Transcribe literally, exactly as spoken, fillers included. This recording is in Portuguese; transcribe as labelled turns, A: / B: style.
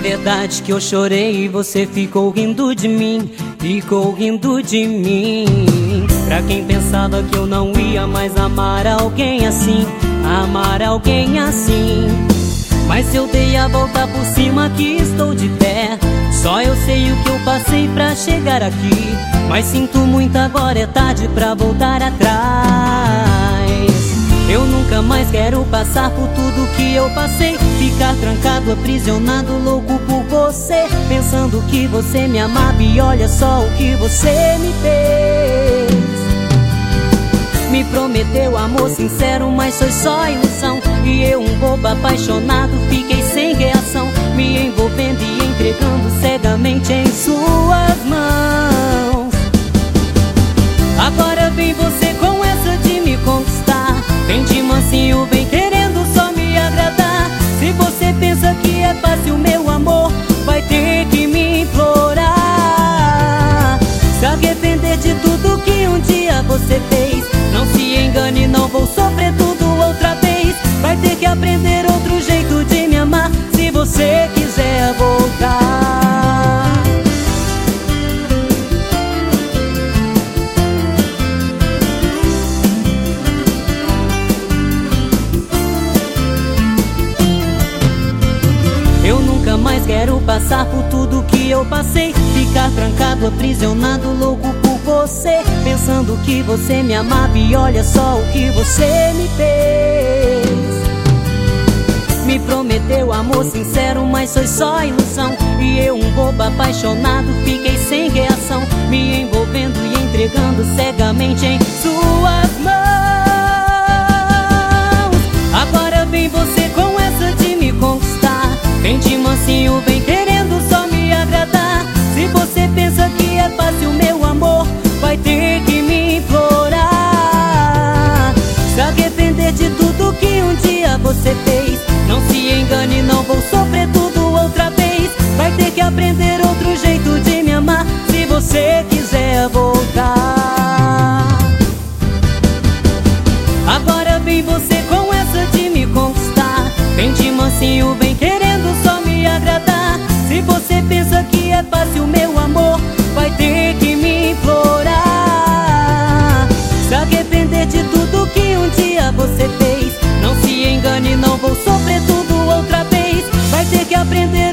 A: verdade que eu chorei e você ficou rindo de mim, ficou rindo de mim. Pra quem pensava que eu não ia mais amar alguém assim, amar alguém assim. Mas eu dei a volta por cima que estou de pé. Só eu sei o que eu passei pra chegar aqui. Mas sinto muito, agora é tarde pra voltar atrás. Eu nunca mais quero passar por tudo que eu passei, ficar trancado, aprisionado, louco por você, pensando que você me amava e olha só o que você me fez. Me prometeu amor sincero, mas foi só ilusão. E eu, um bobo apaixonado, fiquei sem reação, me envolvendo e entregando cegamente em suas mãos. Agora vem você com essa de me conquistar, vem de mansinho, vem querendo só me agradar. Se você pensa que é fácil, meu amor, vai ter que me implorar. Se arrepender de tudo que um dia você fez, não se engane, não vou sofrer tudo outra vez. Vai ter que aprender outro jeito de me amar, se você quiser voltar. Eu nunca mais quero passar por tudo que eu passei, ficar trancado, aprisionado, louco por você, pensando que você me amava e olha só o que você me fez. Me prometeu amor sincero, mas foi só ilusão. E eu, um bobo apaixonado, fiquei sem reação, me envolvendo e entregando cegamente em suas mãos. Agora vem você com essa de me conquistar, vem de mansinho, vem querendo só me agradar. Se você pensa que é fácil, meu amor, vai ter que me implorar. Se arrepender de tudo que um dia você fez, não se engane, não vou sofrer tudo outra vez. Vai ter que aprender outro jeito de me amar, se você quiser voltar. Agora vem você com essa de me conquistar, vem de mansinho, vem querendo só me agradar. Se você pensa que é fácil, meu amor, vai ter que me implorar. Se arrepender de tudo que um dia você fez, não se engane, não vou sofrer tudo outra vez. Vai ter que aprender